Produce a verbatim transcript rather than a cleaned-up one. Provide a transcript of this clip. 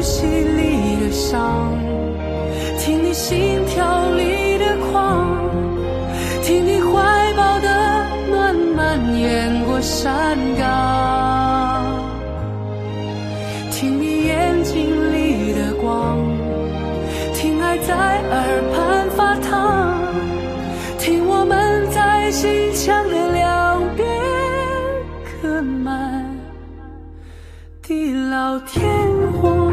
吸里的伤，听你心跳里的狂，听你怀抱的暖蔓延过山岗，听你眼睛里的光，听爱在耳畔发烫，听我们在心墙的两边刻满地老天荒。